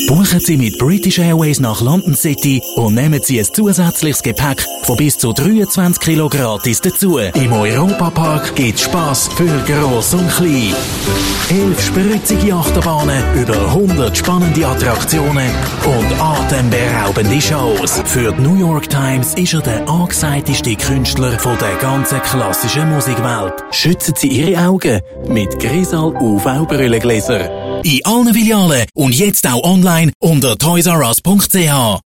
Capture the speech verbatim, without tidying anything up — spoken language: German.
Buchen Sie mit British Airways nach London City und nehmen Sie ein zusätzliches Gepäck von bis zu dreiundzwanzig Kilo gratis dazu. Im Europapark gibt's Spass für Gross und Klein. Elf spritzige Achterbahnen, über hundert spannende Attraktionen und atemberaubende Shows. Für die New York Times ist er der angesagteste Künstler von der ganzen klassischen Musikwelt. Schützen Sie Ihre Augen mit Grisal U V-Brillengläser. In allen Filialen und jetzt auch online unter toys r us punkt c h.